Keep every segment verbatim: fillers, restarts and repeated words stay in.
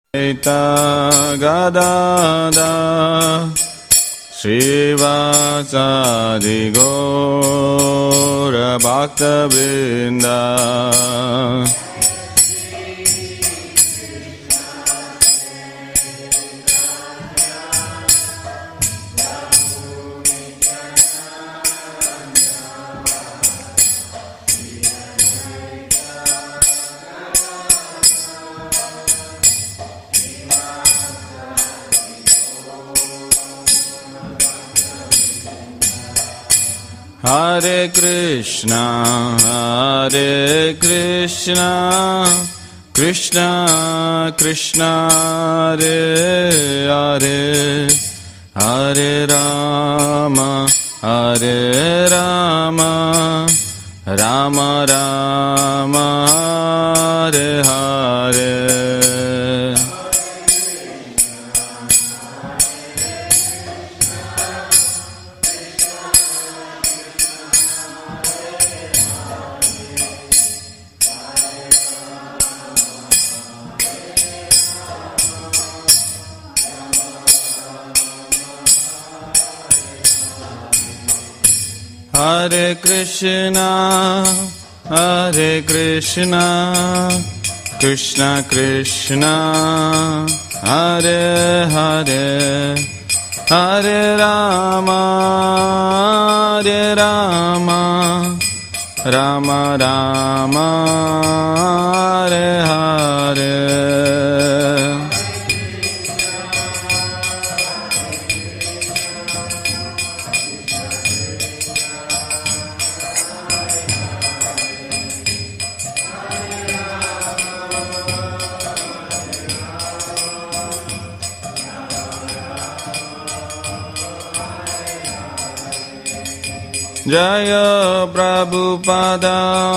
Eta Gadada Srivasadi Gora Bhakta Vrinda Hare Krishna, Hare Krishna, Krishna Krishna, Hare Hare, Hare Rama, Hare Rama, Rama Rama, Hare Hare. Hare Krishna, Hare Krishna, Krishna Krishna, Hare Hare, Hare Rama, Hare Rama, Rama Rama, Hare Hare. Jaya Prabhupada,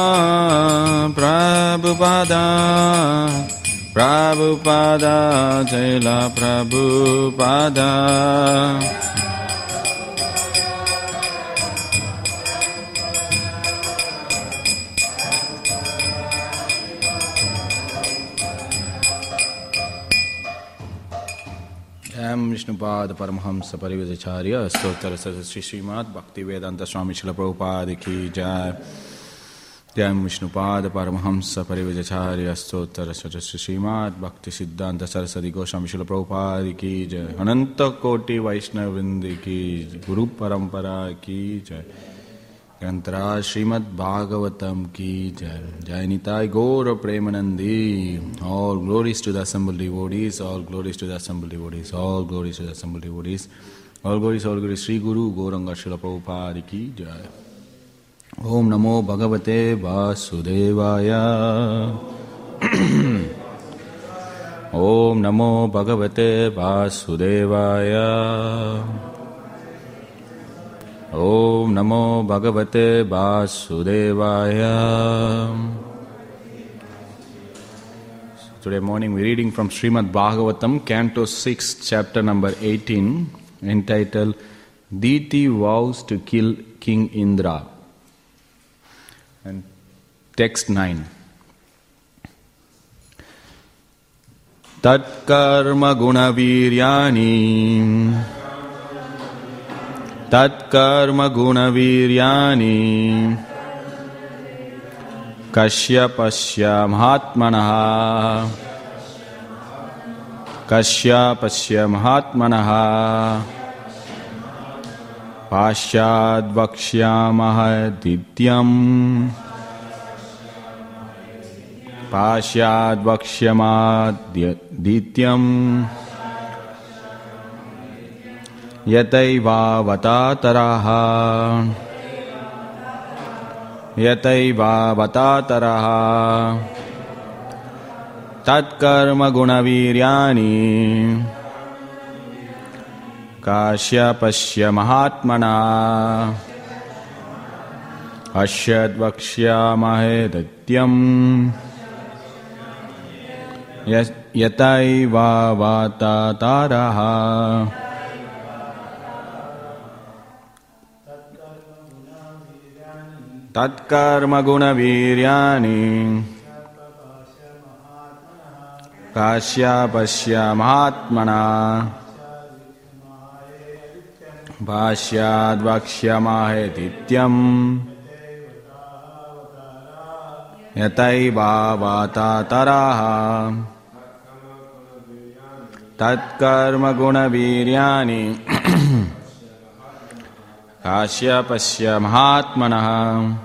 Prabhupada, Prabhupada, Jaya Prabhupada. Vishnupad Paramhamsa Parivajacharya Stotra Saraswati Srimad Bhaktivedanta Swami Srila Prabhupada Ki Jai. Jai Vishnupad Paramhamsa Parivajacharya Stotra Saraswati Srimad Bhakti Siddhanta Saraswati Goswami Srila Prabhupada Ki Jai. Ananta Koti Vaishnavindi Ki Jai. Guru Parampara Ki Jai. Grantara Srimad Bhagavatam Ki Jai. Jai Nitai Gaura Premanandi. All glories to the assembled devotees, all glories to the assembled devotees, all glories to the assembled devotees, all glories, all glories, Sri Guru Gauranga Srila Prabhupada Ki Jai. Om Namo Bhagavate Vasudevaya. Om Namo Bhagavate Vasudevaya. Om Namo Bhagavate Vasudevaya. Today morning we're reading from Srimad Bhagavatam, Canto six, chapter number eighteen, entitled Diti Vows to Kill King Indra. And text nine. Tat karma guna viryani Tat karma guna viryani Kashyapasya mahatmanaha Kashyapasya mahatmanaha Pashyadvaksyamaha dityam Pashyadvaksyamaha dityam Yataiva vatataraha Yataiva vatataraha Tatkarma gunaviryani Kashyapasya mahatmana Ashyadvaksyamahe datyam Yataiva vatataraha Tatkarma guna viryani Kashyapasya Mahatmana Pashyadvakshamahe Yataiva Taraha Tatkarma Guna Viryani Kashyapasya Mahatmana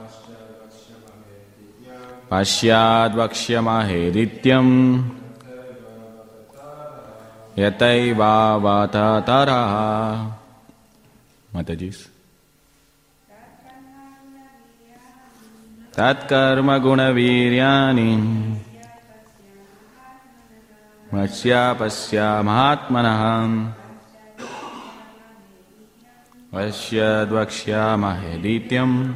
Pashyadvakshamahe Dityam Yataiva Taraha. Matajis. Tat karma guna viryani Masya pasya mahatmanaham Vasya dvakshya mahedityam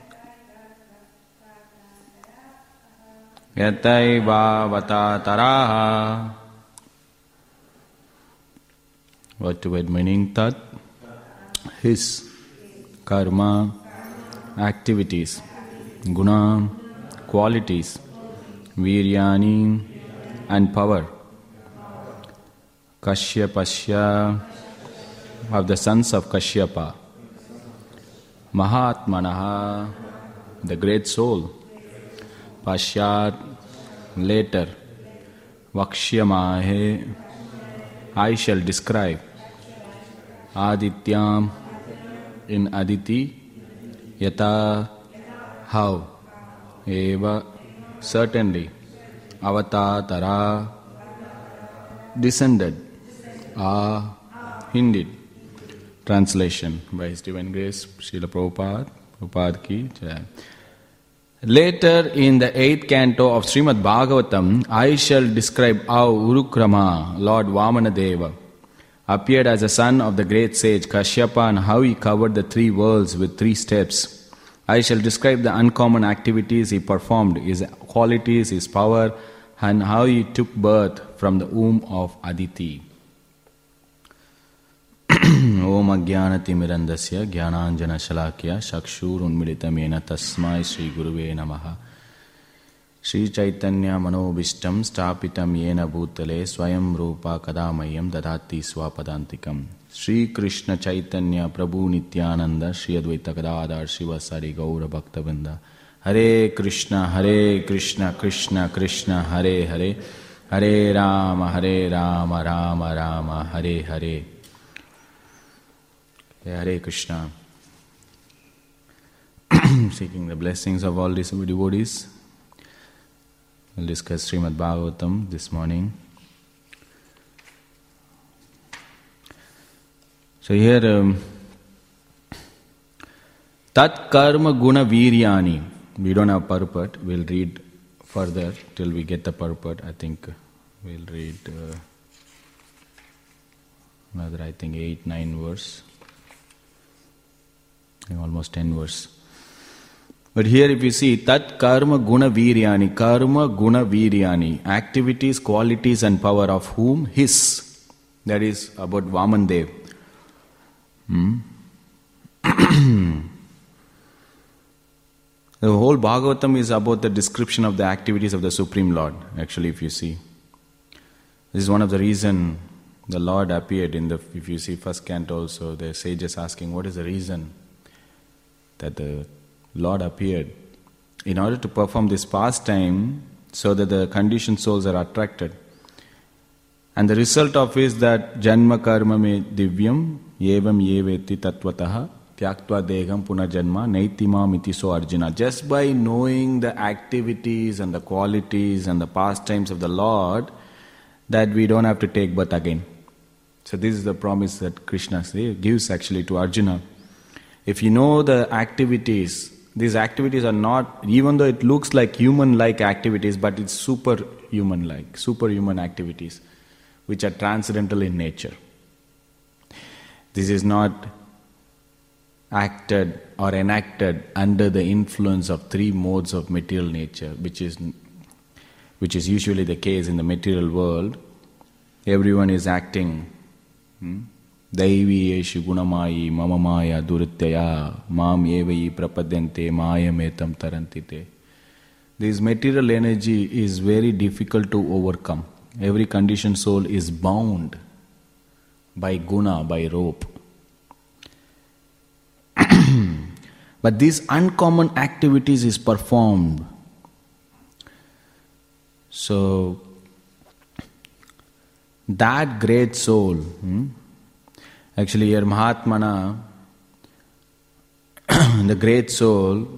Yataiva vatataraha. What to word meaning? Tat, his, karma, activities, guna, qualities, viryani, and power. Kashyapasya, of the sons of Kashyapa. Mahatmanaha, the great soul. Pashyat, later. Vakshyamahe, I shall describe. Adityam, in Aditi. Yata, how. Eva, certainly. Avatatara, descended. Ah, indeed. Translation by His Divine Grace, Srila Prabhupada, Prabhupada ki jai. Later in the eighth canto of Srimad Bhagavatam, I shall describe how Urukrama, Lord Vamanadeva, appeared as a son of the great sage Kashyapa and how he covered the three worlds with three steps. I shall describe the uncommon activities he performed, his qualities, his power, and how he took birth from the womb of Aditi. Om Ajnanati Mirandasya Jnananjana Shalakya Shakshur Unmilitam Yena Tasmai Sri Guruve Namaha. Sri Chaitanya Manobishtam Stapitam Yena Bhutale Swayam Rupa Kadamayam Dadati Swapadantikam. Sri Krishna Chaitanya Prabhu Nityananda Sri Advaita Gadadhar Shivasari Gaura Bhaktavinda. Hare Krishna Hare Krishna Krishna Krishna Hare Hare Hare Rama Hare Rama Rama Rama Hare Hare. Hare Krishna. Seeking the blessings of all these devotees, we'll discuss Srimad Bhagavatam this morning. So here, um, Tat Karma Guna Viryani. We don't have purport. We'll read further till we get the purport. I think we'll read uh, another, I think, eight, nine verse. Almost ten verse. But here if you see, Tat Karma Guna Viryani, Karma Guna Viryani, activities, qualities and power of whom? His. That is about Vamandev. Hmm? The whole Bhagavatam is about the description of the activities of the Supreme Lord, actually, if you see. This is one of the reasons the Lord appeared in the, if you see first canto also, the sages asking, what is the reason that the Lord appeared? In order to perform this pastime, so that the conditioned souls are attracted. And the result of is that Janma Karma Me Divyam Yevam Yeveti Tatvataha Tyaktva Degam Punajanma Naitima Mitiso Arjuna. Just by knowing the activities and the qualities and the pastimes of the Lord, that we don't have to take birth again. So this is the promise that Krishna gives actually to Arjuna. If you know the activities, these activities are not, even though it looks like human-like activities, but it's superhuman-like, superhuman activities, which are transcendental in nature. This is not acted or enacted under the influence of three modes of material nature, which is which is usually the case in the material world. Everyone is acting. Hmm? Daivi yeshu gunamayi mama maya duritya mam evayi prapadyante maya metam tarantite. This material energy is very difficult to overcome. every conditioned soul is bound by guna, by rope. But these uncommon activities is performed. So, that great soul, hmm, actually here Mahatmana, the great soul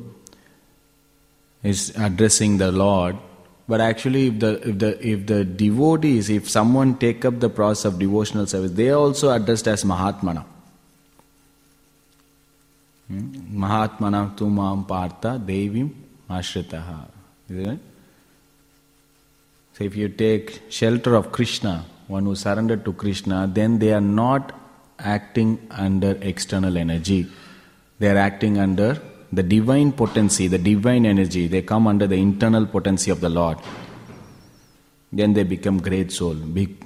is addressing the Lord, but actually if the if the if the devotees, if someone take up the process of devotional service, they are also addressed as Mahatmana. Hmm? Mahatmana tu mam partha devim ashritaha. Isn't it? So if you take shelter of Krishna, one who surrendered to Krishna, then they are not acting under external energy. They are acting under the divine potency, the divine energy. They come under the internal potency of the Lord. Then they become great soul. Big.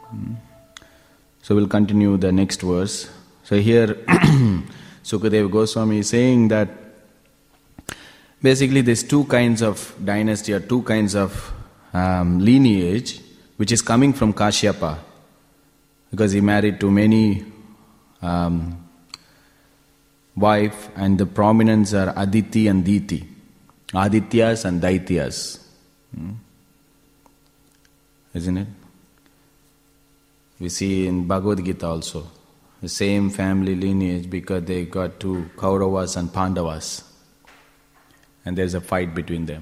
So we'll continue the next verse. So here Sukadeva Goswami is saying that basically there's two kinds of dynasty or two kinds of um, lineage which is coming from Kashyapa, because he married to many um, wife, and the prominents are Aditi and Diti, Adityas and Daityas. Hmm? Isn't it? We see in Bhagavad Gita also, the same family lineage, because they got two Kauravas and Pandavas, and there's a fight between them.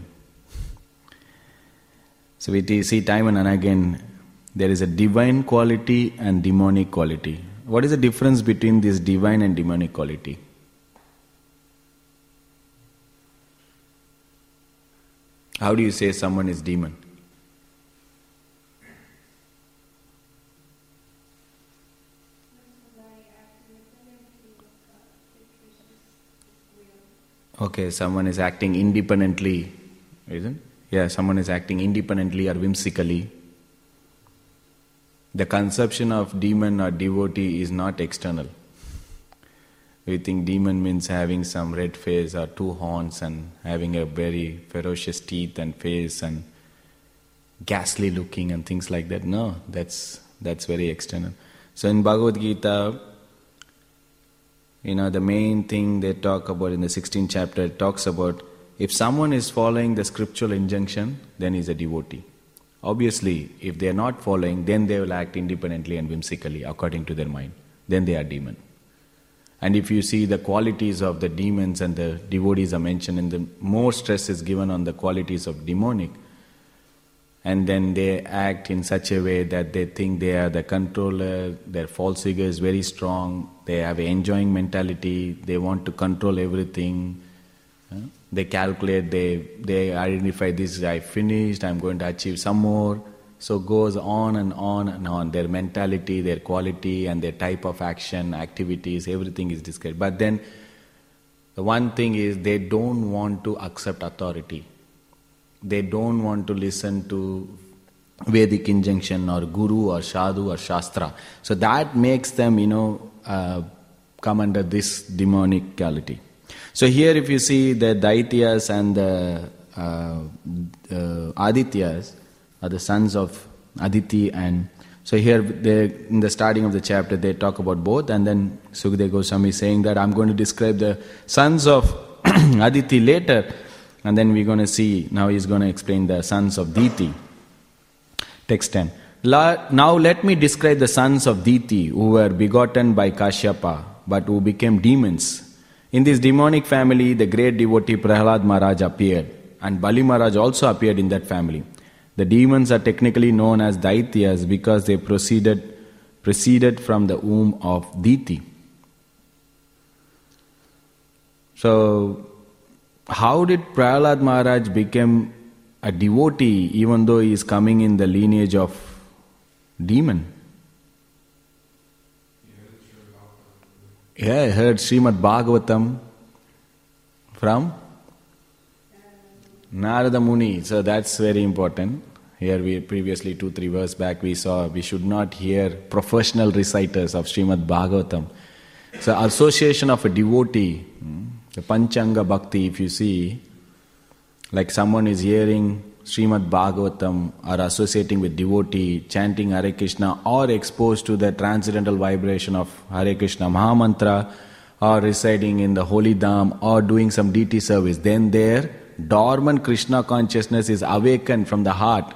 So we see time and again there is a divine quality and demonic quality. What is the difference between this divine and demonic quality? How do you say someone is demon? Okay, someone is acting independently, isn't it? Yeah, someone is acting independently or whimsically. The conception of demon or devotee is not external. We think demon means having some red face or two horns and having a very ferocious teeth and face and ghastly looking and things like that. No, that's that's very external. So in Bhagavad Gita, you know, the main thing they talk about in the sixteenth chapter, it talks about if someone is following the scriptural injunction, then he is a devotee. Obviously, if they are not following, then they will act independently and whimsically according to their mind. Then they are demon. And if you see the qualities of the demons and the devotees are mentioned, and the more stress is given on the qualities of demonic, and then they act in such a way that they think they are the controller, their false ego is very strong, they have an enjoying mentality, they want to control everything. They calculate, they they identify this, I finished, I'm going to achieve some more. So goes on and on and on. Their mentality, their quality and their type of action, activities, everything is described. But then the one thing is they don't want to accept authority. They don't want to listen to Vedic injunction or Guru or Sadhu or Shastra. So that makes them, you know, uh, come under this demonic quality. So here if you see the Daityas and the uh, uh, Adityas are the sons of Aditi, and so here they, in the starting of the chapter they talk about both, and then Sukadeva Goswami is saying that I'm going to describe the sons of Aditi later, and then we're going to see, now he's going to explain the sons of Diti. Text ten. Now let me describe the sons of Diti who were begotten by Kashyapa but who became demons. In this demonic family, the great devotee Prahlad Maharaj appeared, and Bali Maharaj also appeared in that family. The demons are technically known as Daityas because they proceeded, proceeded from the womb of Diti. So, how did Prahlad Maharaj become a devotee even though he is coming in the lineage of demon? Yeah, I heard Srimad Bhagavatam from Narada Muni. So that's very important. Here we previously two, three verses back we saw we should not hear professional reciters of Srimad Bhagavatam. So association of a devotee, the Panchanga Bhakti, if you see, like someone is hearing Srimad Bhagavatam or associating with devotee, chanting Hare Krishna or exposed to the transcendental vibration of Hare Krishna Mahamantra or residing in the Holy Dham or doing some deity service, then their dormant Krishna consciousness is awakened from the heart.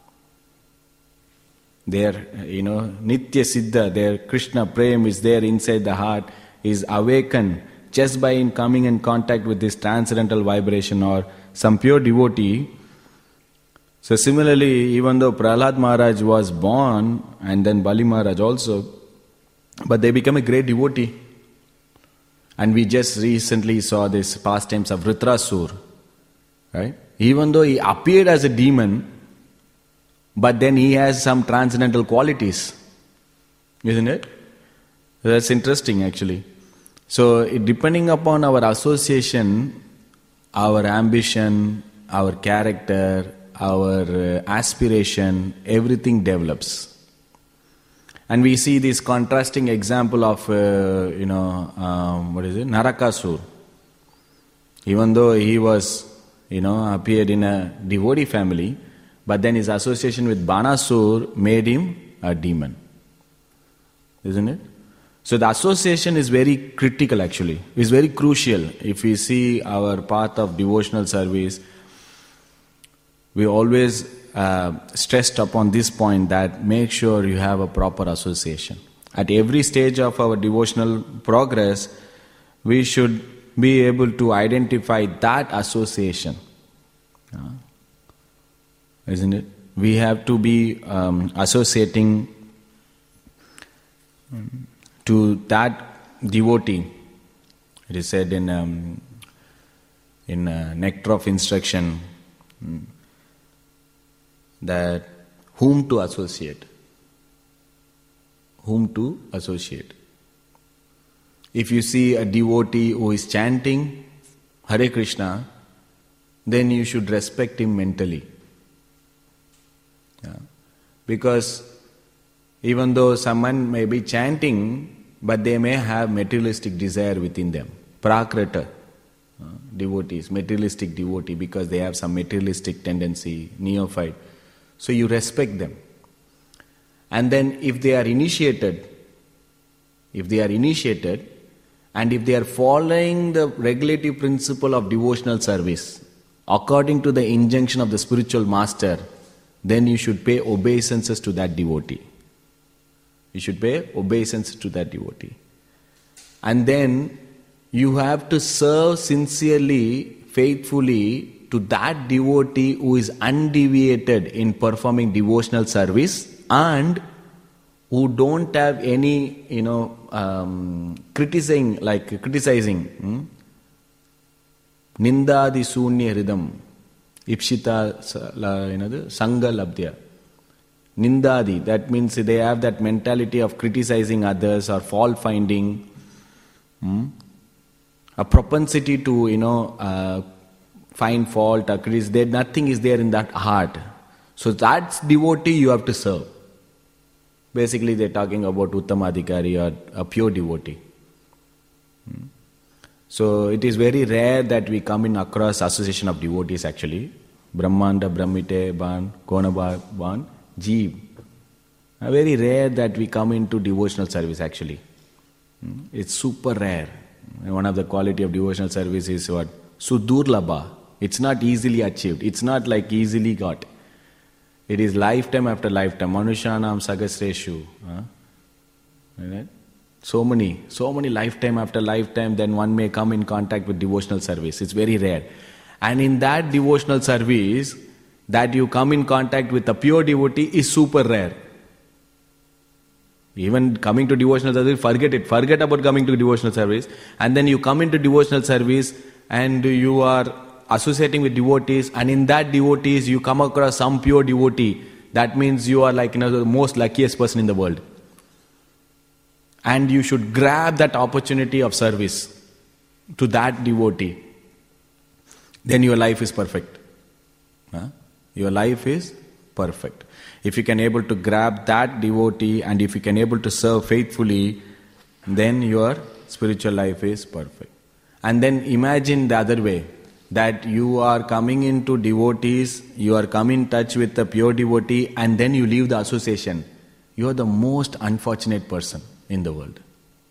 Their, you know, Nitya Siddha, their Krishna Prem is there inside the heart, is awakened just by in coming in contact with this transcendental vibration or some pure devotee. So similarly, even though Prahlad Maharaj was born and then Bali Maharaj also, but they become a great devotee. And we just recently saw this pastimes of Vritrasur, right? Even though he appeared as a demon, but then he has some transcendental qualities, isn't it? That's interesting actually. So it, depending upon our association, our ambition, our character, our uh, aspiration, everything develops. And we see this contrasting example of, uh, you know, um, what is it, Narakasur. Even though he was, you know, appeared in a devotee family, but then his association with Banasur made him a demon. Isn't it? So the association is very critical actually. It's very crucial. If we see our path of devotional service, we always uh, stressed upon this point that make sure you have a proper association. At every stage of our devotional progress, we should be able to identify that association. Uh, isn't it? We have to be um, associating to that devotee. It is said in um, in uh, Nectar of Instruction um, that whom to associate. Whom to associate. If you see a devotee who is chanting Hare Krishna, then you should respect him mentally. Yeah. Because even though someone may be chanting, but they may have materialistic desire within them. Prakrita uh, devotees, materialistic devotee, because they have some materialistic tendency, neophyte. So you respect them. And then if they are initiated, if they are initiated, and if they are following the regulative principle of devotional service, according to the injunction of the spiritual master, then you should pay obeisances to that devotee. You should pay obeisance to that devotee. And then you have to serve sincerely, faithfully to that devotee who is undeviated in performing devotional service and who don't have any, you know, um, criticizing, like criticizing. Hmm? Nindadi sunya hridam, ipshita, you know, sangha labdya. Nindadi, that means they have that mentality of criticizing others or fault finding, hmm? a propensity to, you know, uh, find fault or criticize. There, nothing is there in that heart. So that devotee you have to serve. Basically, they're talking about Uttamadhikari or a pure devotee. Hmm? So it is very rare that we come in across association of devotees actually. Brahmanda, Brahmite, Ban, Konaba, Ban. Jeev. Very rare that we come into devotional service actually. It's super rare. One of the quality of devotional service is what? Sudurlabha. It's not easily achieved. It's not like easily got. It is lifetime after lifetime. Manushanam sagasreshu. Huh? Right? So many, so many lifetime after lifetime, then one may come in contact with devotional service. It's very rare. And in that devotional service, that you come in contact with a pure devotee is super rare. Even coming to devotional service, forget it. Forget about coming to devotional service. And then you come into devotional service and you are associating with devotees, and in that devotees you come across some pure devotee. That means you are like, you know, the most luckiest person in the world. And you should grab that opportunity of service to that devotee. Then your life is perfect. Huh? Your life is perfect. If you can able to grab that devotee and if you can able to serve faithfully, then your spiritual life is perfect. And then imagine the other way. that you are coming into devotees, you are coming in touch with the pure devotee, and then you leave the association. You are the most unfortunate person in the world.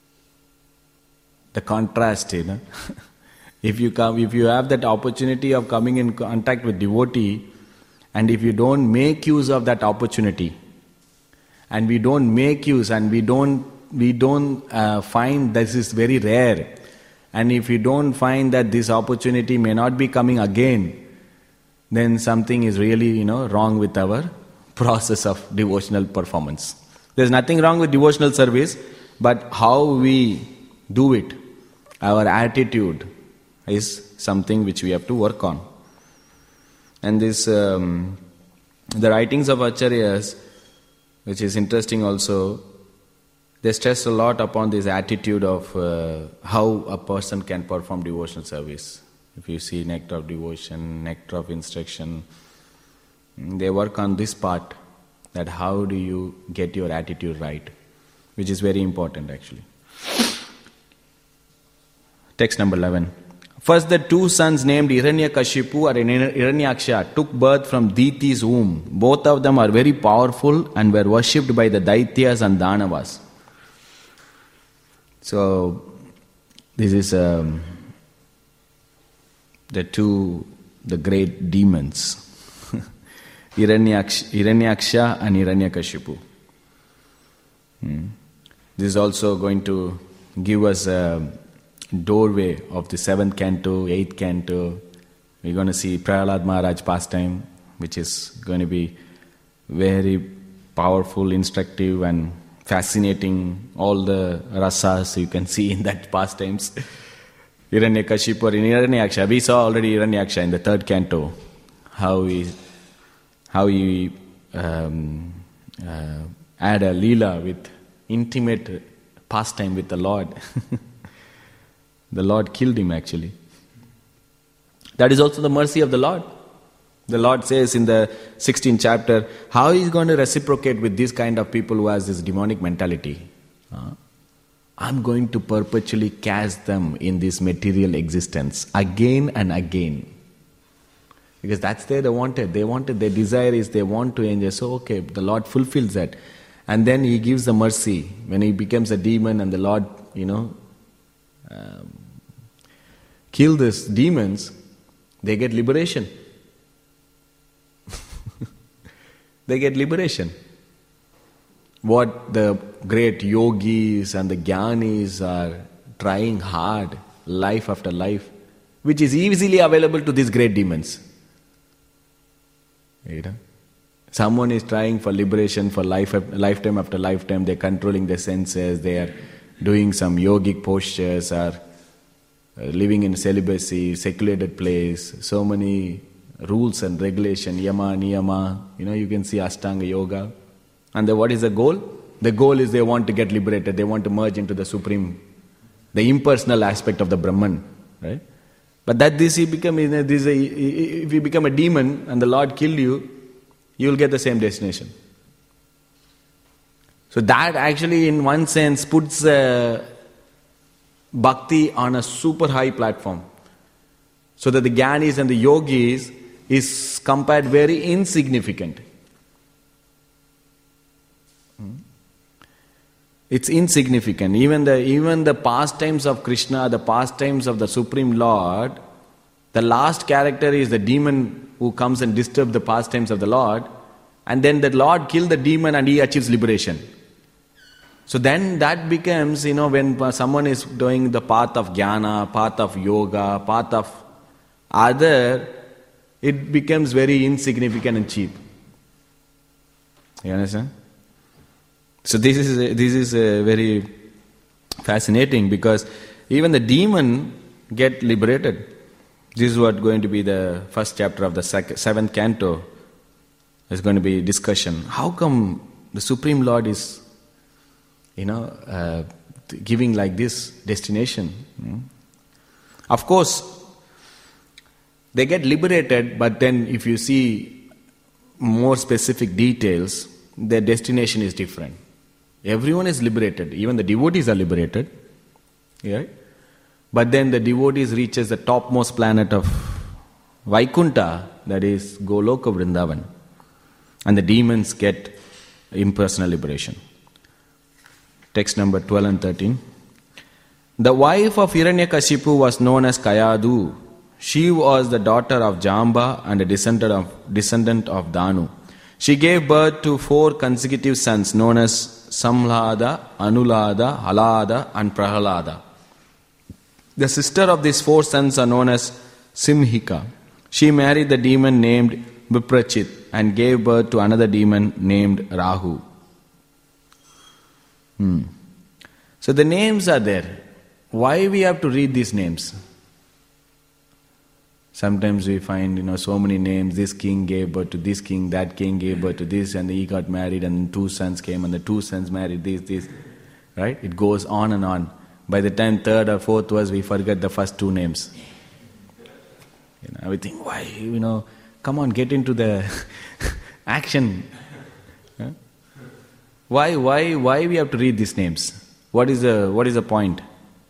The contrast, you know. if you come, if you have that opportunity of coming in contact with devotee, and if you don't make use of that opportunity, and we don't make use, and we don't we don't uh, find this is very rare, and if you don't find that this opportunity may not be coming again, then something is really, you know, wrong with our process of devotional performance. There's nothing wrong with devotional service, but how we do it, our attitude is something which we have to work on. And this, um, the writings of Acharyas, which is interesting also, they stress a lot upon this attitude of uh, how a person can perform devotional service. If you see Nectar of Devotion, Nectar of Instruction, they work on this part, that how do you get your attitude right, which is very important actually. Text number eleven. First, the two sons named Hiranyakashipu or Hiranyaksha took birth from Diti's womb. Both of them are very powerful and were worshipped by the Daityas and Danavas. So, this is um, the two, the great demons, Hiranyaksha, Hiranyaksha and Hiranyakashipu. Hmm. This is also going to give us a doorway of the seventh canto, eighth canto. We're going to see Prahlad Maharaj pastime, which is going to be very powerful, instructive and fascinating. All the rasas you can see in that pastimes. Hiranyakashipu or Hiranyaksha. We saw already Hiranyaksha in the third canto. How he, how he um, uh, had a leela with intimate pastime with the Lord. The Lord killed him actually. That is also the mercy of the Lord. The Lord says in the sixteenth chapter, how He is going to reciprocate with this kind of people who has this demonic mentality. Uh, I'm going to perpetually cast them in this material existence again and again. Because that's there they wanted. They wanted, their desire is they want to enjoy. So okay, the Lord fulfills that. And then He gives the mercy. When he becomes a demon and the Lord, you know, um, kill these demons, they get liberation. They get liberation. What the great yogis and the jnanis are trying hard, life after life, which is easily available to these great demons. You know? Someone is trying for liberation for life, lifetime after lifetime, they're controlling their senses, they are doing some yogic postures, or living in celibacy, secluded place, so many rules and regulation, yama, niyama, you know, you can see Ashtanga Yoga. And the, what is the goal? The goal is they want to get liberated, they want to merge into the supreme, the impersonal aspect of the Brahman, right? But that this, he become, this, if you become a demon and the Lord killed you, you will get the same destination. So that actually in one sense puts uh, bhakti on a super high platform. So that the jnanis and the yogis is compared very insignificant. It's insignificant. Even the even the pastimes of Krishna, the pastimes of the Supreme Lord, the last character is the demon who comes and disturbs the pastimes of the Lord, and then the Lord kills the demon and he achieves liberation. So then that becomes, you know, when someone is doing the path of jnana, path of yoga, path of other, it becomes very insignificant and cheap. You understand? So this is a, this is a very fascinating, because even the demon get liberated. This is what going to be the first chapter of the second, seventh canto. There's going to be discussion. How come the Supreme Lord is, you know, uh, giving like this destination? Hmm? Of course, they get liberated, but then if you see more specific details, their destination is different. Everyone is liberated, even the devotees are liberated. Yeah? But then the devotees reaches the topmost planet of Vaikunta, that is Goloka Vrindavan. And the demons get impersonal liberation. Text number twelve and thirteen. The wife of Hiranyakashipu was known as Kayadu. She was the daughter of Jamba and a descendant of, descendant of Danu. She gave birth to four consecutive sons known as Samlada, Anulada, Halada and Prahalada. The sister of these four sons are known as Simhika. She married the demon named Viprachit and gave birth to another demon named Rahu. Hmm. So the names are there. Why we have to read these names? Sometimes we find, you know, so many names. This king gave birth to this king, that king gave birth to this, and he got married, and two sons came, and the two sons married this, this. Right? It goes on and on. By the time third or fourth was, we forget the first two names. You know, we think, why, you know, come on, get into the action. Huh? Why, why, why we have to read these names? What is the, what is the point?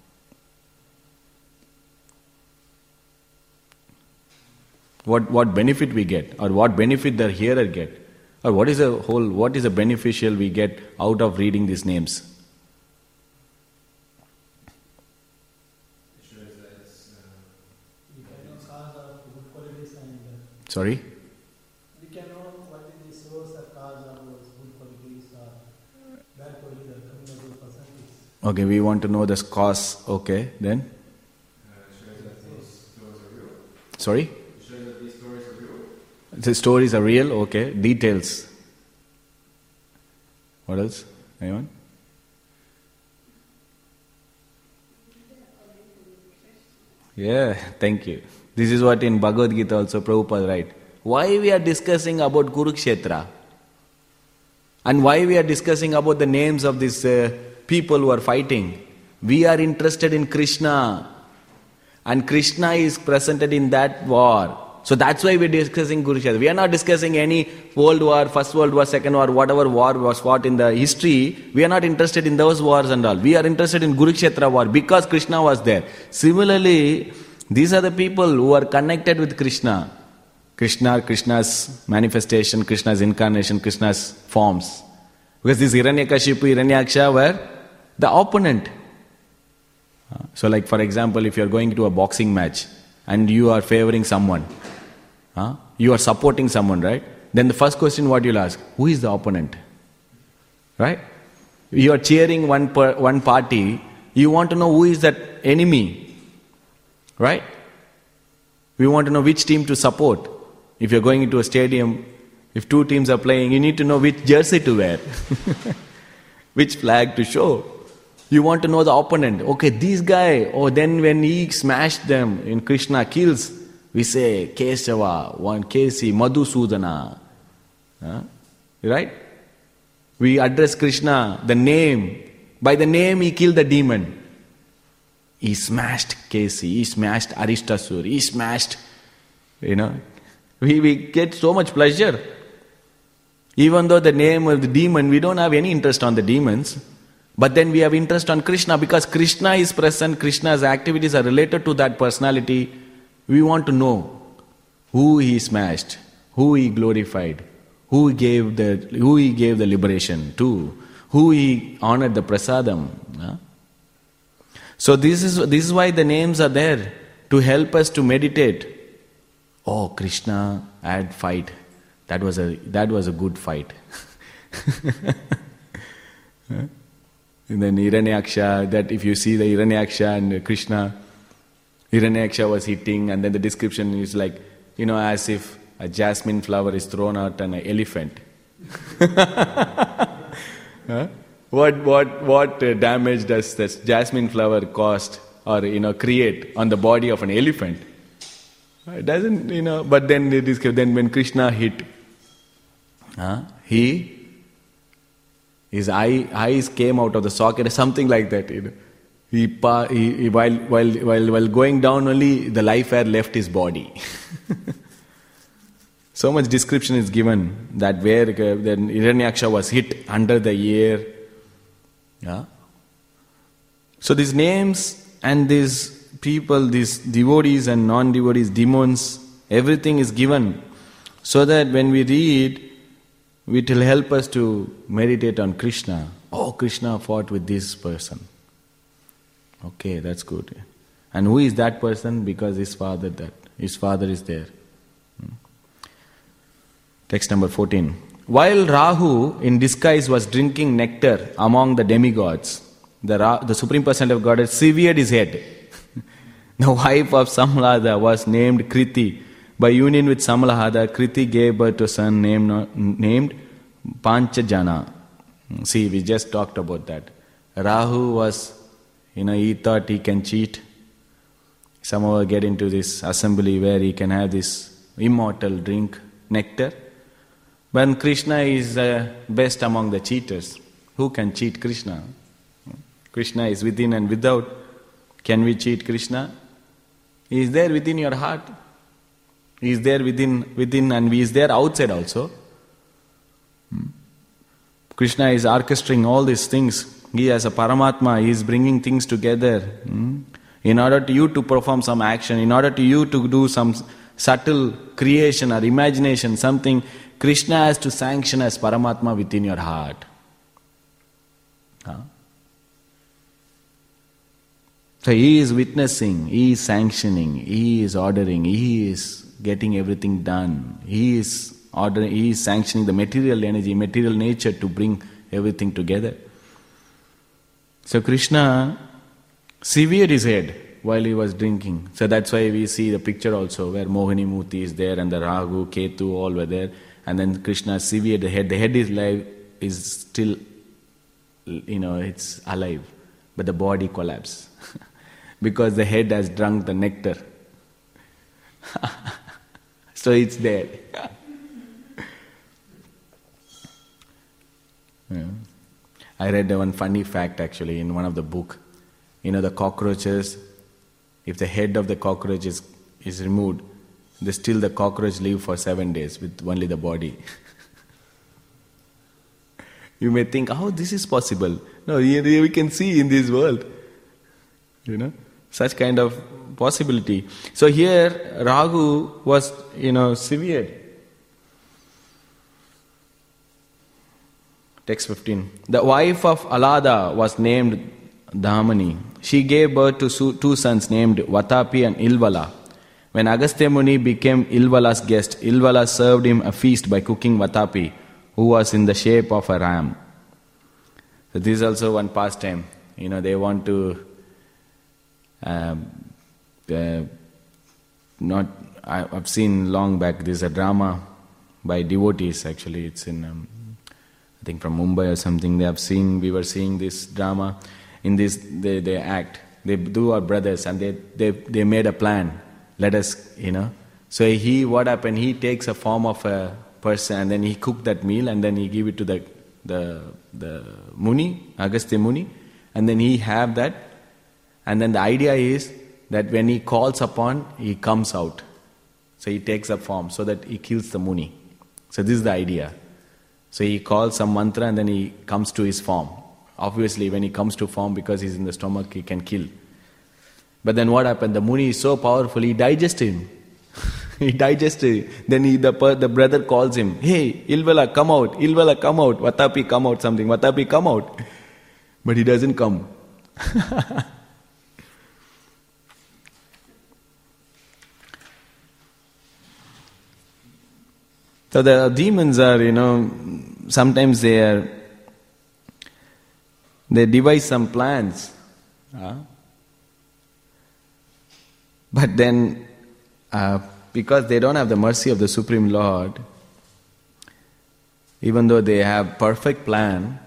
What what benefit we get, or what benefit the hearer get, or what is the whole, what is the beneficial we get out of reading these names? It shows that it's, uh, we can know cause of good qualities and uh, Sorry? we can know what is the source or cause of those good qualities or bad qualities that come from those personalities. Okay, we want to know the cause. Okay, then? Uh, it shows that these stories are real. Sorry? Shows that these stories are real. The stories are real, okay. Details. What else? Anyone? Yeah, thank you. This is what in Bhagavad Gita also Prabhupada write. Why we are discussing about Kurukshetra? And why we are discussing about the names of these uh, people who are fighting? We are interested in Krishna. And Krishna is presented in that war. So that's why we are discussing Kurukshetra. We are not discussing any World War, First World War, Second War, whatever war was fought in the history. We are not interested in those wars and all. We are interested in Kurukshetra war because Krishna was there. Similarly, these are the people who are connected with Krishna. Krishna, Krishna's manifestation, Krishna's incarnation, Krishna's forms. Because these Hiranyakashipu, Hiranyaksha were the opponent. So like for example, if you are going to a boxing match and you are favoring someone, huh? you are supporting someone, right? Then the first question what you'll ask, who is the opponent? Right? You are cheering one per, one party, you want to know who is that enemy. Right? We want to know which team to support. If you're going into a stadium, if two teams are playing, you need to know which jersey to wear. Which flag to show. You want to know the opponent. Okay, this guy, oh then when he smashed them, in Krishna kills, we say Kesava, one Kesi, Madhusudana. Huh? Right? We address Krishna, the name. By the name he killed the demon. He smashed Kesi, he smashed Aristasur, he smashed, you know. We, we get so much pleasure. Even though the name of the demon, we don't have any interest on the demons. But then we have interest on Krishna because Krishna is present, Krishna's activities are related to that personality. We want to know who he smashed, who he glorified, who he gave the, who he gave the liberation to, who he honored the prasadam. Huh? So this is, this is why the names are there, to help us to meditate. Oh, Krishna had fight. That was a, that was a good fight. Huh? And then Hiranyaksha, that if you see the Hiranyaksha and Krishna, Hiranyaksha was hitting, and then the description is like, you know, as if a jasmine flower is thrown at an elephant. Huh? What what what uh, damage does this jasmine flower cost or you know create on the body of an elephant? It doesn't, you know. But then it is, then when Krishna hit, huh, he. His eye, eyes came out of the socket, something like that. You know. He, he, he while while while while going down, only the life air left his body. So much description is given that where uh, then Hiranyaksha was hit under the ear. Yeah. So these names and these people, these devotees and non-devotees, demons, Everything is given so that when we read, it will help us to meditate on Krishna. Oh, Krishna fought with this person. Okay, that's good. And who is that person? Because his father that his father is there. Text number fourteen. While Rahu in disguise was drinking nectar among the demigods, the, Ra- the Supreme Personality of Godhead severed his head. The wife of Samlada was named Kriti. By union with Samlahada, Kriti gave birth to a son named, named Panchajana. See, we just talked about that. Rahu was, you know, he thought he can cheat. Somehow get into this assembly where he can have this immortal drink, nectar. But Krishna is uh, best among the cheaters. Who can cheat Krishna? Krishna is within and without. Can we cheat Krishna? He is there within your heart. He is there within, within and he is there outside also. Hmm. Krishna is orchestrating all these things. He as a Paramatma, he is bringing things together. Hmm. In order to you to perform some action, in order to you to do some subtle creation or imagination, something, Krishna has to sanction as Paramatma within your heart. Huh? So he is witnessing, he is sanctioning, he is ordering, he is getting everything done. He is ordering, he is sanctioning the material energy, material nature to bring everything together. So Krishna severed his head while he was drinking. So that's why we see the picture also where Mohini Murti is there and the Rahu, Ketu all were there. And then Krishna severed the head. The head is live, is still, you know, it's alive. But the body collapsed. Because the head has drunk the nectar. So it's there. Yeah. I read one funny fact actually in one of the book. You know, the cockroaches, if the head of the cockroach is, is removed, they still the cockroach live for seven days with only the body. You may think, how this is possible? No, we can see in this world. You know, such kind of possibility. So here, Rahu was, you know, severed. Text fifteen. The wife of Alada was named Dhamani. She gave birth to two sons named Vatapi and Ilvala. When Agastya Muni became Ilvala's guest, Ilvala served him a feast by cooking Vatapi, who was in the shape of a ram. So this is also one pastime. You know, they want to um, uh, not. I, I've seen long back. There's a drama by devotees. Actually, it's in um, I think from Mumbai or something. They have seen. We were seeing this drama. In this, they, they act. They do our brothers, and they, they they made a plan. Let us, you know. So he, what happened? He takes a form of a person, and then he cooked that meal, and then he give it to the the the Muni, Agastya Muni, and then he have that, and then the idea is that when he calls upon, he comes out. So he takes a form so that he kills the Muni. So this is the idea. So he calls some mantra, and then he comes to his form. Obviously, when he comes to form, because he's in the stomach, he can kill. But then what happened? The Muni is so powerful, he digests him. he digests him. Then he, the, the brother calls him, hey, Ilvala, come out. Ilvala, come out. Vatapi, come out. Something. Vatapi, come out. But he doesn't come. So the demons are, you know, sometimes they are, they devise some plans. Huh? But then, uh, because they don't have the mercy of the Supreme Lord, even though they have perfect plan,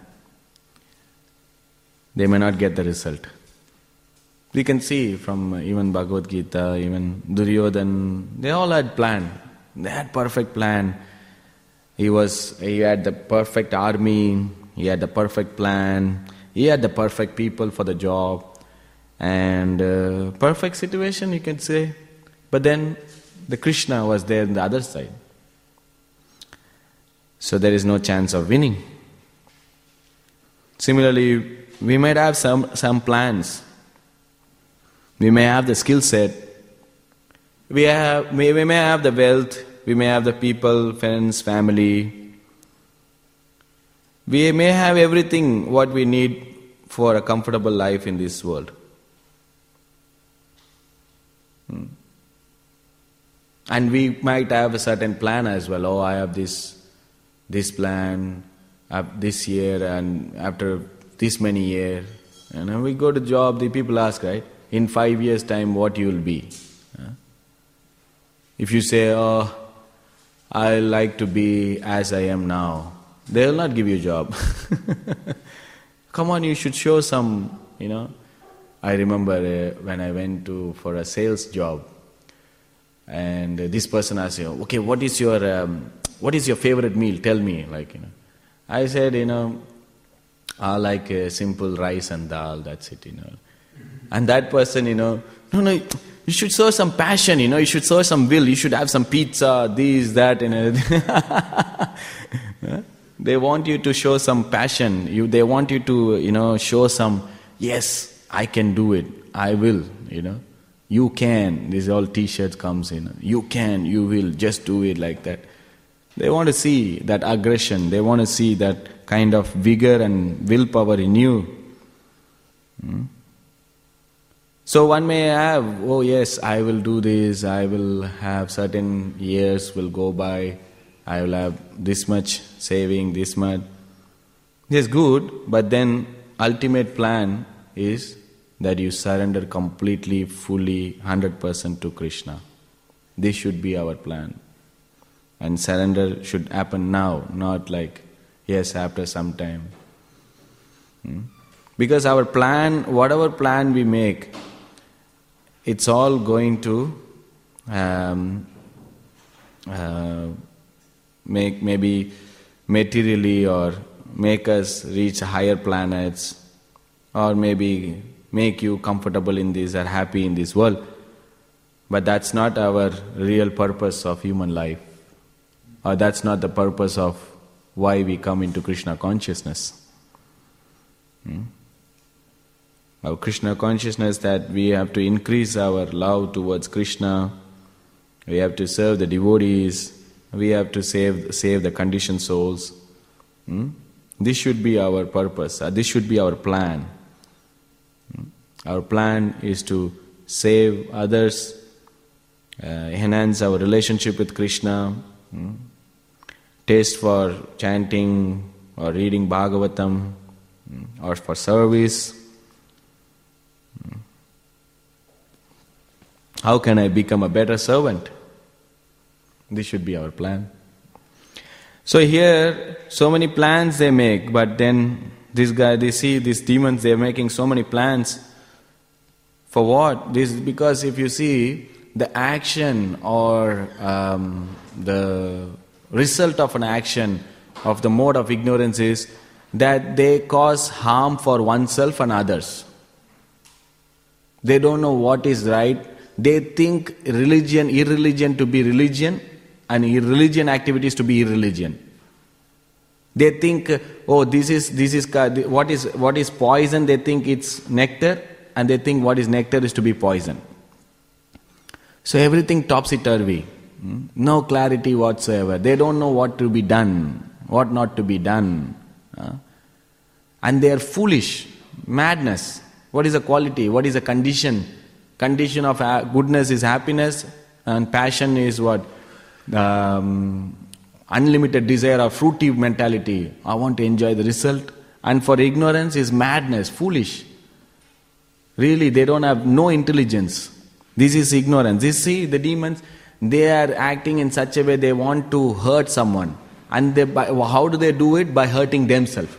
they may not get the result. We can see from even Bhagavad Gita, even Duryodhana, they all had plan. They had perfect plan. He was, he had the perfect army, he had the perfect plan, he had the perfect people for the job, and uh, perfect situation, you can say. But then the Krishna was there on the other side. So there is no chance of winning. Similarly, we might have some, some plans. We may have the skill set. We have, we, we may have the wealth, we may have the people, friends, family. We may have everything what we need for a comfortable life in this world. Hmm. And we might have a certain plan as well. Oh, I have this, this plan uh, this year, and after this many years. And when we go to job, the people ask, right? In five years' time, what you will be? Uh, if you say, oh, I like to be as I am now, they will not give you a job. Come on, you should show some, you know. I remember uh, when I went to for a sales job, and uh, this person asked you, okay, what is your um, what is your favorite meal? Tell me, like, you know. I said, you know, I like a simple rice and dal. That's it, you know. And that person, you know, no, no, you should show some passion, you know. You should show some will. You should have some pizza, this, that, and everything. They want you to show some passion. You, they want you to, you know, show some, yes, I can do it. I will, you know. You can. These all T-shirts comes in. You can, you will, just do it like that. They want to see that aggression. They want to see that kind of vigor and willpower in you. Hmm? So one may have, oh yes, I will do this, I will have certain years will go by, I will have this much saving, this much. It's good, but then ultimate plan is that you surrender completely, fully, one hundred percent to Krishna. This should be our plan. And surrender should happen now, not like, yes, after some time. Hmm? Because our plan, whatever plan we make, it's all going to um, uh, make maybe materially or make us reach higher planets, or maybe make you comfortable in this or happy in this world. But that's not our real purpose of human life. Or that's not the purpose of why we come into Krishna consciousness. Hmm? Our Krishna consciousness, that we have to increase our love towards Krishna, we have to serve the devotees, we have to save save the conditioned souls. Hmm? This should be our purpose, uh, this should be our plan. Hmm? Our plan is to save others, uh, enhance our relationship with Krishna, hmm? taste for chanting or reading Bhagavatam, hmm? or for service. How can I become a better servant? This should be our plan. So here, so many plans they make, but then this guy, they see these demons, they are making so many plans. For what? This is because if you see, the action or um, the result of an action, of the mode of ignorance is that they cause harm for oneself and others. They don't know what is right. They think religion, irreligion to be religion, and irreligion activities to be irreligion. They think, oh, this is this is what is what is poison. They think it's nectar, and they think what is nectar is to be poison. So everything topsy-turvy, no clarity whatsoever. They don't know what to be done, what not to be done, and they are foolish, madness. What is the quality? What is the condition? Condition of goodness is happiness, and passion is what? Um, unlimited desire or fruity mentality. I want to enjoy the result. And for ignorance is madness, foolish. Really, they don't have no intelligence. This is ignorance. This, see, the demons, they are acting in such a way they want to hurt someone. And they, by, how do they do it? By hurting themselves.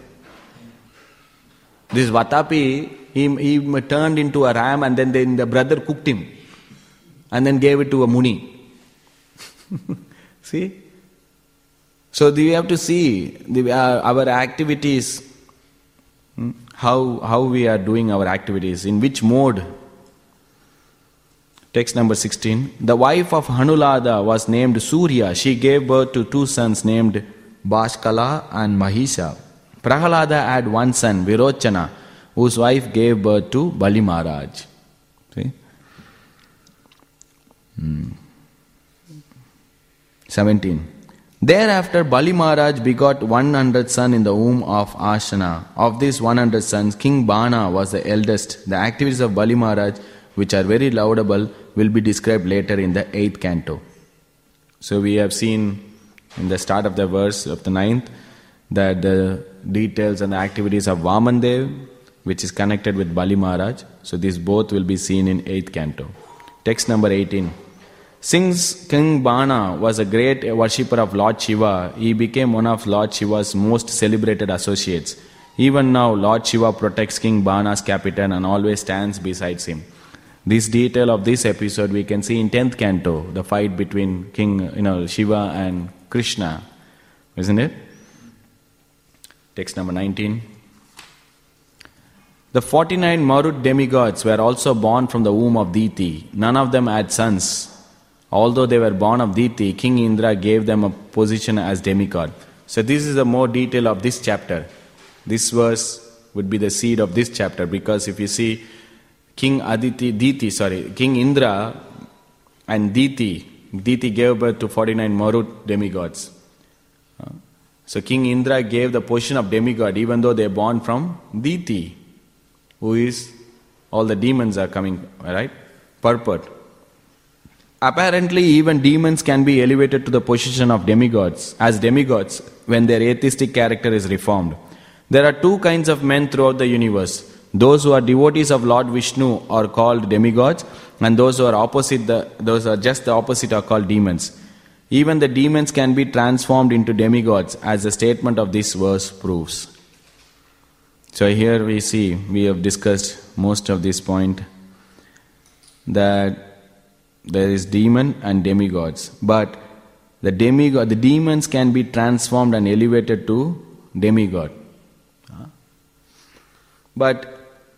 This Vatapi, He, he turned into a ram, and then, then the brother cooked him and then gave it to a Muni. See? So we have to see the, uh, our activities, hmm? how, how we are doing our activities, in which mode. Text number sixteen. The wife of Hanulada was named Surya. She gave birth to two sons named Bhaskala and Mahisha. Prahalada had one son, Virochana, whose wife gave birth to Bali Maharaj. See? Hmm. seventeen. Thereafter Bali Maharaj begot one hundred sons in the womb of Ashana. Of these one hundred sons, King Bana was the eldest. The activities of Bali Maharaj, which are very laudable, will be described later in the eighth canto. So we have seen in the start of the verse of the ninth that the details and the activities of Vamandev, which is connected with Bali Maharaj. So these both will be seen in eighth canto. Text number eighteen. Since King Bana was a great worshipper of Lord Shiva, he became one of Lord Shiva's most celebrated associates. Even now, Lord Shiva protects King Bana's capital and always stands beside him. This detail of this episode we can see in tenth canto, the fight between King, you know, Shiva and Krishna, isn't it? Text number nineteen. The forty-nine Marut demigods were also born from the womb of Diti. None of them had sons. Although they were born of Diti, King Indra gave them a position as demigod. So this is the more detail of this chapter. This verse would be the seed of this chapter, because if you see King Aditi, Diti, sorry, King Indra and Diti, Diti gave birth to forty-nine Marut demigods. So King Indra gave the position of demigod even though they are born from Diti, who is, all the demons are coming, right? Purport. Apparently, even demons can be elevated to the position of demigods, as demigods, when their atheistic character is reformed. There are two kinds of men throughout the universe. Those who are devotees of Lord Vishnu are called demigods, and those who are opposite, the, those who are just the opposite are called demons. Even the demons can be transformed into demigods, as the statement of this verse proves. So here we see, we have discussed most of this point, that there is demon and demigods, but the demigod, the demons can be transformed and elevated to demigod. But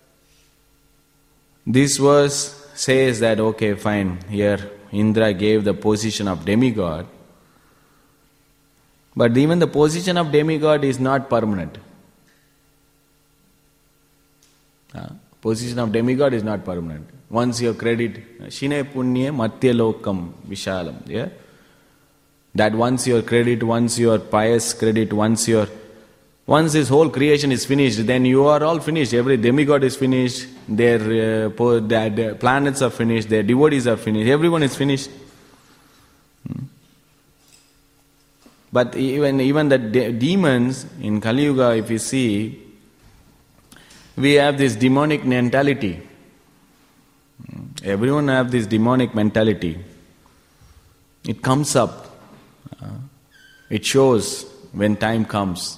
this verse says that, okay, fine, here Indra gave the position of demigod, but even the position of demigod is not permanent. Uh, position of demigod is not permanent. Once your credit, Shine Punye Matya Lokam Vishalam, yeah? That once your credit, once your pious credit, once your, once this whole creation is finished, then you are all finished. Every demigod is finished, their, uh, po- their, their planets are finished, their devotees are finished, everyone is finished. Hmm. But even, even the de- demons in Kali Yuga, if you see, we have this demonic mentality. Everyone have this demonic mentality. It comes up. Uh, it shows when time comes.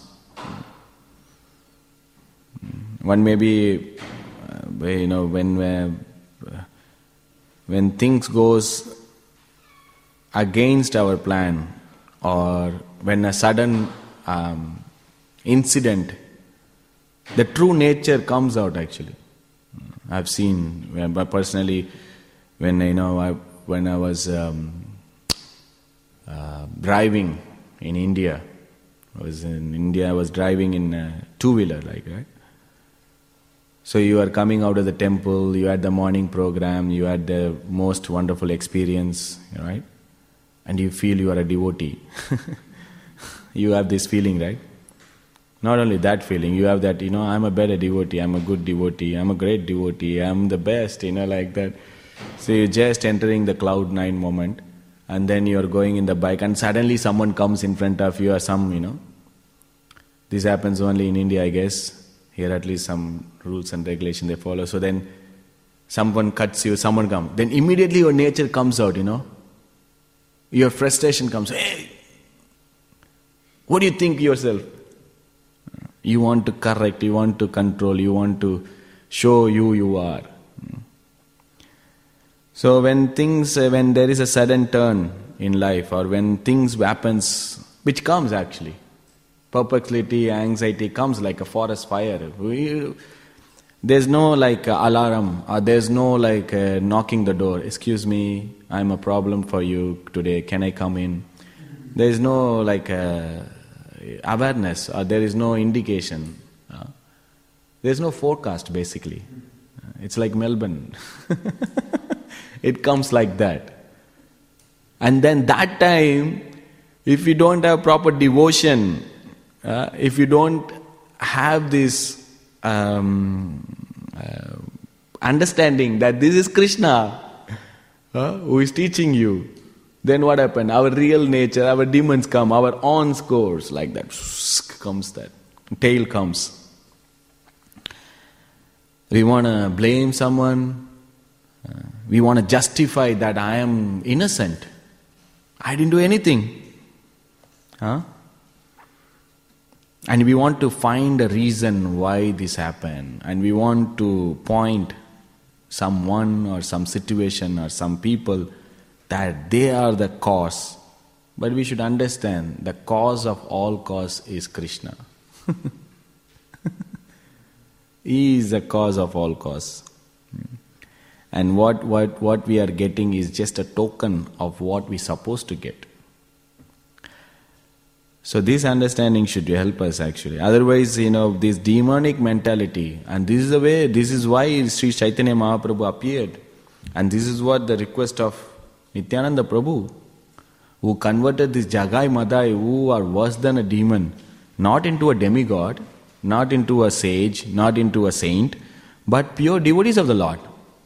One may be, uh, you know, when uh, when things goes against our plan, or when a sudden um, incident, the true nature comes out actually. I've seen, but personally, when you know, I, when I was um, uh, driving in India, I was in India. I was driving in a two-wheeler, like right. So you are coming out of the temple. You had the morning program. You had the most wonderful experience, right? And you feel you are a devotee. You have this feeling, right? Not only that feeling, you have that, you know, I'm a better devotee, I'm a good devotee, I'm a great devotee, I'm the best, you know, like that. So you're just entering the cloud nine moment, and then you're going in the bike, and suddenly someone comes in front of you, or some, you know. This happens only in India, I guess. Here at least some rules and regulation they follow. So then someone cuts you, someone comes. Then immediately your nature comes out, you know. Your frustration comes, hey, what do you think yourself? You want to correct, you want to control, you want to show you you are. So when things, when there is a sudden turn in life, or when things happens, which comes actually, perplexity, anxiety comes like a forest fire. We, there's no like alarm, or there's no like uh, knocking the door. Excuse me, I'm a problem for you today. Can I come in? There is no like uh, awareness, or there is no indication. Uh, there's no forecast basically. Uh, it's like Melbourne. It comes like that. And then that time, if you don't have proper devotion, uh, if you don't have this um, uh, understanding that this is Krishna uh, who is teaching you, then what happened? Our real nature, our demons come, our on scores like that, comes that, tail comes. We want to blame someone, uh, we want to justify that I am innocent, I didn't do anything. Huh? And we want to find a reason why this happened, and we want to point someone or some situation or some people that they are the cause. But we should understand the cause of all cause is Krishna. He is the cause of all cause. And what, what, what we are getting is just a token of what we're supposed to get. So this understanding should help us actually. Otherwise, you know, this demonic mentality, and this is the way, this is why Sri Chaitanya Mahaprabhu appeared. And this is what the request of Nityananda Prabhu, who converted this Jagai Madai, who are worse than a demon, not into a demigod, not into a sage, not into a saint, but pure devotees of the Lord.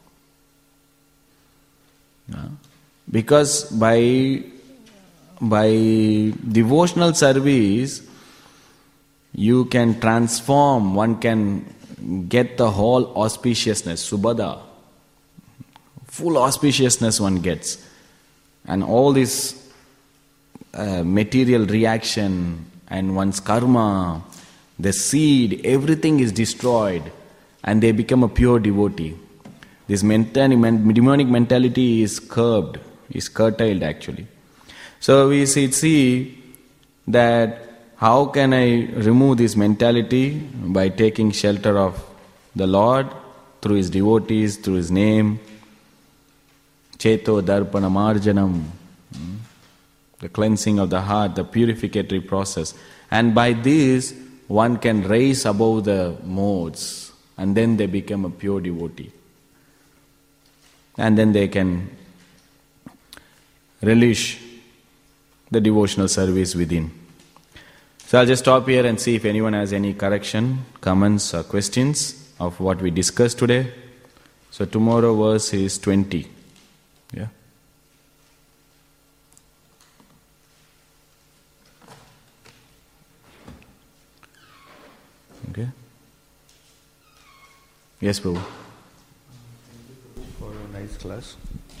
Because by by devotional service, you can transform, one can get the whole auspiciousness, subhada, full auspiciousness one gets. And all this uh, material reaction and one's karma, the seed, everything is destroyed and they become a pure devotee. This mentality, demonic mentality is curbed, is curtailed actually. So we see, see that how can I remove this mentality? By taking shelter of the Lord through His devotees, through His name. Cheto darpana marjanam, the cleansing of the heart, the purificatory process. And by this, one can raise above the modes, and then they become a pure devotee. And then they can relish the devotional service within. So I'll just stop here and see if anyone has any correction, comments or questions of what we discussed today. So tomorrow verse is twenty. Yeah. Okay. Yes, Prabhu. For a nice class.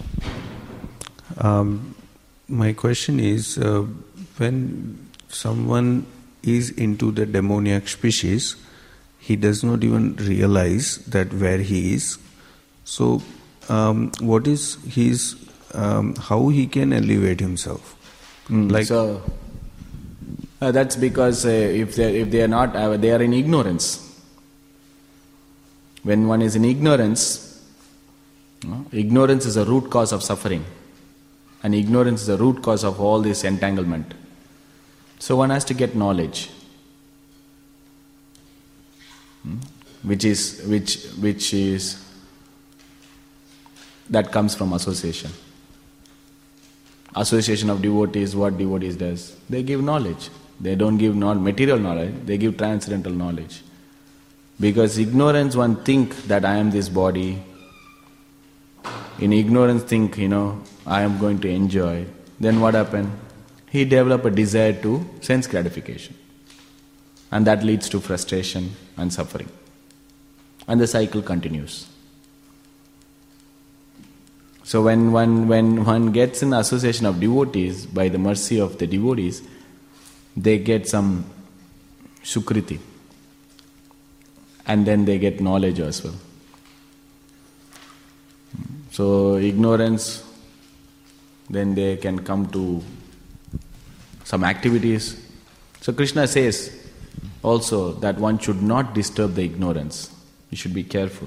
Um, my question is, uh, when someone is into the demoniac species, he does not even realize that where he is. So, um, what is his, um, how he can elevate himself? Mm, like so, uh, that's because uh, if they if they are not, uh, they are in ignorance. When one is in ignorance, uh, ignorance is a root cause of suffering. And ignorance is the root cause of all this entanglement. So one has to get knowledge, hmm? which is which which is that comes from association. Association of devotees, what devotees does? They give knowledge. They don't give not material knowledge, they give transcendental knowledge. Because ignorance, one think that I am this body. In ignorance think, you know, I am going to enjoy. Then what happened? He developed a desire to sense gratification. And that leads to frustration and suffering. And the cycle continues. So when one, when one gets in association of devotees, by the mercy of the devotees, they get some sukriti. And then they get knowledge as well. So ignorance, then they can come to some activities. So Krishna says also that one should not disturb the ignorance. You should be careful.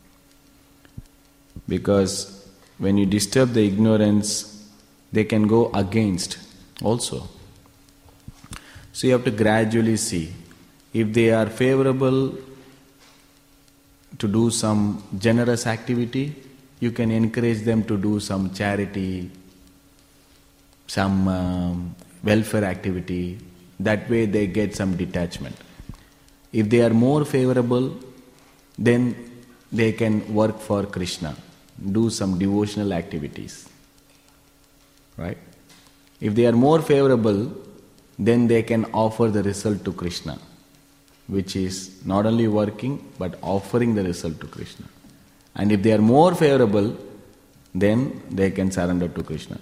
Because when you disturb the ignorance, they can go against also. So you have to gradually see. If they are favorable to do some generous activity, you can encourage them to do some charity, some um, welfare activity. That way they get some detachment. If they are more favorable, then they can work for Krishna, do some devotional activities. Right? If they are more favorable, then they can offer the result to Krishna, which is not only working but offering the result to Krishna. And if they are more favorable, then they can surrender to Krishna.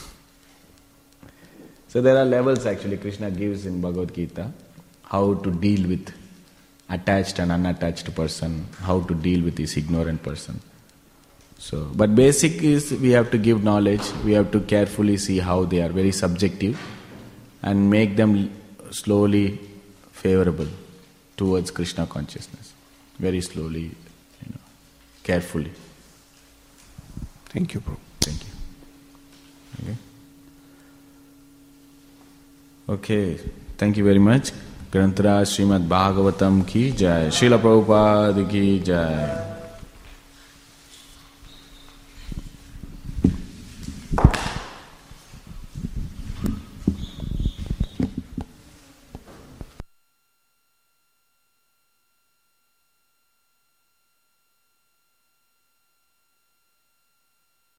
So there are levels actually Krishna gives in Bhagavad Gita, how to deal with attached and unattached person, how to deal with this ignorant person. So, but basic is we have to give knowledge, we have to carefully see how they are very subjective and make them slowly favorable towards Krishna consciousness. Very slowly, you know, carefully. Thank you, Prabhu. Thank you. Okay. Okay. Thank you very much. Granthara Srimad Bhagavatam ki jai. Srila Prabhupada ki jai.